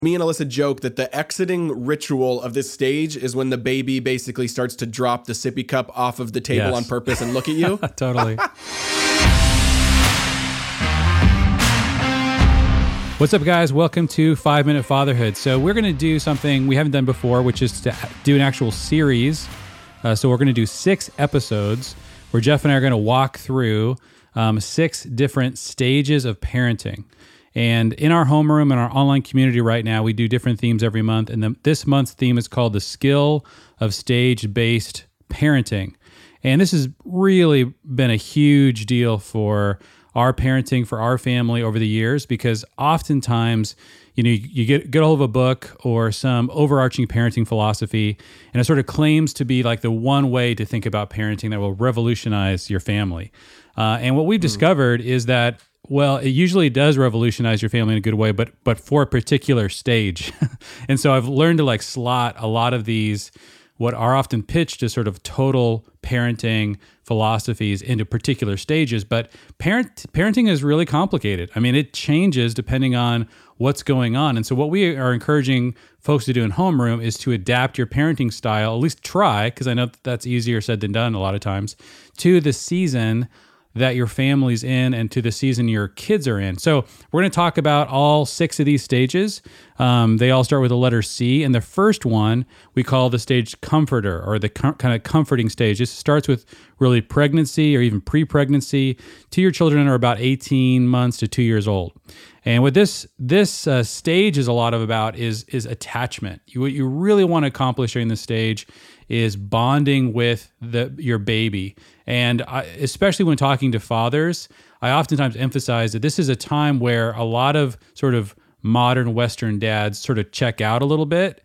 Me and Alyssa joke that the exiting ritual of this stage is when the baby basically starts to drop the sippy cup off of the table on purpose and look at you. Totally. What's up, guys? Welcome to 5 Minute Fatherhood. So we're going to do something we haven't done before, which is to do an actual series. So we're going to do 6 episodes where Jeff and I are going to walk through 6 different stages of parenting. And in our homeroom and our online community right now, we do different themes every month. And this month's theme is called The Skill of Stage-Based Parenting. And this has really been a huge deal for our parenting, for our family over the years, because oftentimes, you get a hold of a book or some overarching parenting philosophy, and it sort of claims to be like the one way to think about parenting that will revolutionize your family. And what we've discovered is that, well, it usually does revolutionize your family in a good way, but for a particular stage. And so I've learned to slot a lot of these, what are often pitched as sort of total parenting philosophies, into particular stages. But parenting is really complicated. I mean, it changes depending on what's going on. And so what we are encouraging folks to do in homeroom is to adapt your parenting style, at least try, because I know that's easier said than done a lot of times, to the season that your family's in and to the season your kids are in. So we're going to talk about all 6 of these stages. They all start with the letter C, and the first one we call the stage comforter, or the kind of comforting stage. This starts with really pregnancy or even pre-pregnancy to your children are about 18 months to 2 years old. And what this stage is a lot about is attachment. What you really want to accomplish during this stage is bonding with your baby. And especially when talking to fathers, I oftentimes emphasize that this is a time where a lot of sort of modern Western dads sort of check out a little bit,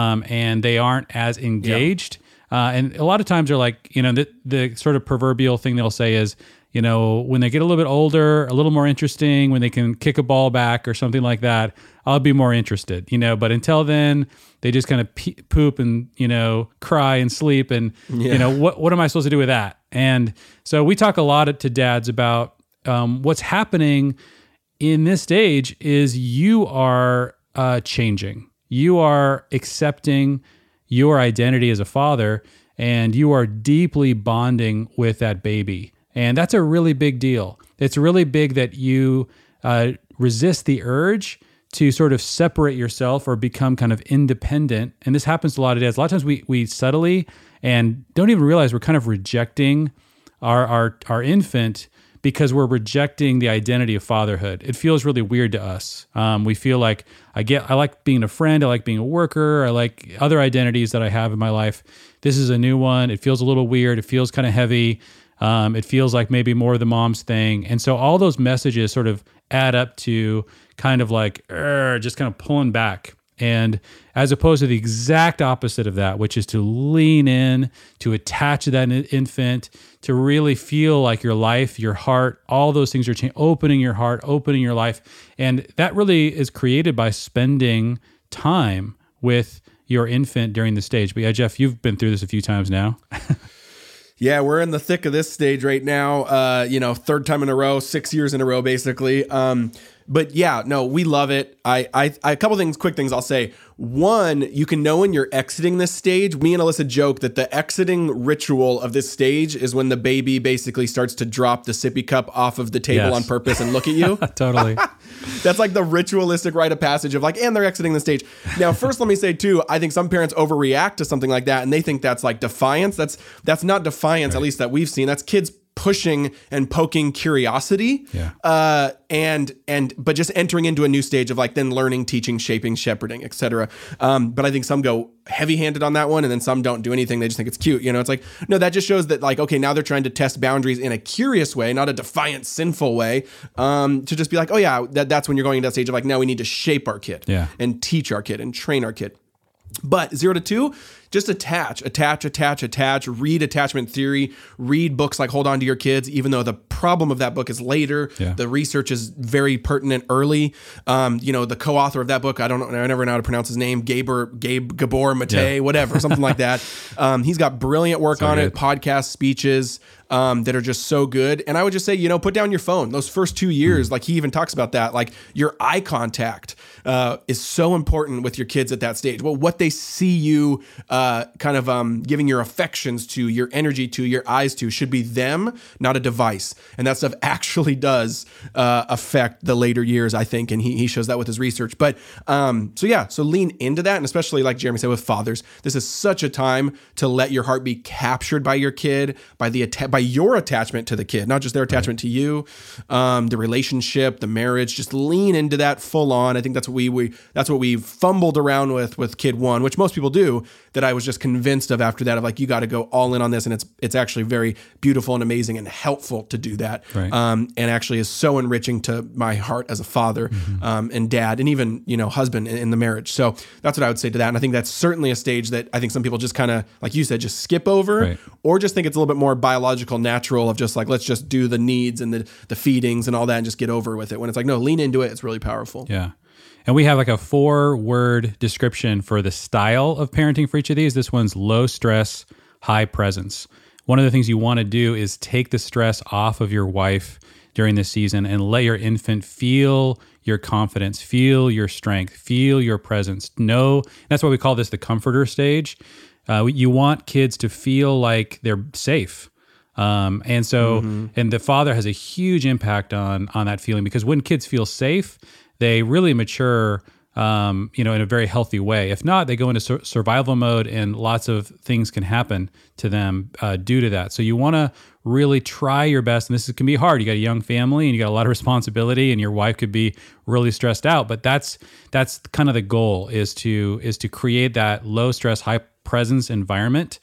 and they aren't as engaged. Yeah. And a lot of times they're like, the sort of proverbial thing they'll say is, when they get a little bit older, a little more interesting, when they can kick a ball back or something like that, I'll be more interested, but until then, they just kind of poop and, cry and sleep. And, what am I supposed to do with that? And so we talk a lot to dads about what's happening in this stage is you are changing. You are accepting your identity as a father, and you are deeply bonding with that baby. And that's a really big deal. It's really big that you resist the urge to sort of separate yourself or become kind of independent. And this happens to a lot of dads. A lot of times we subtly and don't even realize we're kind of rejecting our infant because we're rejecting the identity of fatherhood. It feels really weird to us. We feel like I like being a friend, I like being a worker, I like other identities that I have in my life. This is a new one. It feels a little weird. It feels kind of heavy. It feels like maybe more of the mom's thing. And so all those messages sort of add up to kind of like, just kind of pulling back. And as opposed to the exact opposite of that, which is to lean in, to attach to that infant, to really feel like your life, your heart, all those things are opening your heart, opening your life. And that really is created by spending time with your infant during the stage. But yeah, Jeff, you've been through this a few times now. Yeah, we're in the thick of this stage right now. 3rd time in a row, 6 years in a row, basically. But yeah, no, we love it. I a couple things, quick things I'll say. One, you can know when you're exiting this stage. Me and Alyssa joke that the exiting ritual of this stage is when the baby basically starts to drop the sippy cup off of the table on purpose and look at you. Totally. That's like the ritualistic rite of passage of and they're exiting the stage. Now, first, let me say too, I think some parents overreact to something like that and they think that's like defiance. That's not defiance, right. At least that we've seen. That's kids pushing and poking curiosity, but just entering into a new stage of then learning, teaching, shaping, shepherding, etc. But I think some go heavy-handed on that one, and then some don't do anything. They just think it's cute. It's like, no, that just shows that okay, now they're trying to test boundaries in a curious way, not a defiant, sinful way. To just be like, oh yeah, that's when you're going into that stage of now we need to shape our kid and teach our kid and train our kid. But 0 to 2, just attach, read attachment theory, read books like Hold On to Your Kids, even though the problem of that book is later. Yeah. The research is very pertinent early. The co-author of that book, I never know how to pronounce his name, Gabe Gabor Mate, whatever, something like that. He's got brilliant work on it, podcast speeches that are just so good. And I would just say, put down your phone. Those first 2 years, like he even talks about that, like your eye contact is so important with your kids at that stage. Well, what they see you giving your affections to, your energy to, your eyes to, should be them, not a device. And that stuff actually does affect the later years, I think. And he shows that with his research. But so lean into that. And especially like Jeremy said with fathers, this is such a time to let your heart be captured by your kid, by your attachment to the kid, not just their attachment to you, the relationship, the marriage. Just lean into that full on. I think that's what we fumbled around with kid one, which most people do, that I was just convinced of after that, of like, you got to go all in on this. And it's actually very beautiful and amazing and helpful to do that. Right. And actually is so enriching to my heart as a father, and dad, and even, husband in the marriage. So that's what I would say to that. And I think that's certainly a stage that I think some people just kind of, like you said, just skip over, right, or just think it's a little bit more biological, natural, of just like, let's just do the needs and the feedings and all that and just get over with it. When it's like, no, lean into it. It's really powerful. Yeah. And we have like a 4-word description for the style of parenting for each of these. This one's low stress, high presence. One of the things you want to do is take the stress off of your wife during this season and let your infant feel your confidence, feel your strength, feel your presence. That's why we call this the comforter stage. You want kids to feel like they're safe. And the father has a huge impact on that feeling, because when kids feel safe, they really mature, in a very healthy way. If not, they go into survival mode, and lots of things can happen to them due to that. So you want to really try your best, and this can be hard. You got a young family, and you got a lot of responsibility, and your wife could be really stressed out. But that's kind of the goal, is to create that low stress, high presence environment.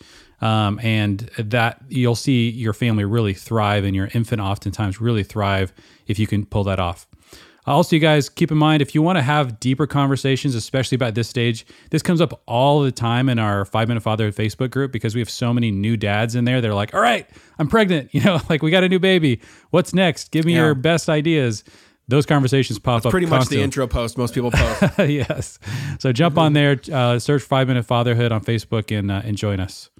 And that you'll see your family really thrive, and your infant oftentimes really thrive if you can pull that off. Also, you guys, keep in mind, if you want to have deeper conversations, especially about this stage, this comes up all the time in our 5 Minute Fatherhood Facebook group, because we have so many new dads in there. They're like, all right, I'm pregnant. Like, we got a new baby. What's next? Give me your best ideas. Those conversations pop up pretty constantly. Much the intro post most people post. Yes. So jump on there, search 5 Minute Fatherhood on Facebook, and join us.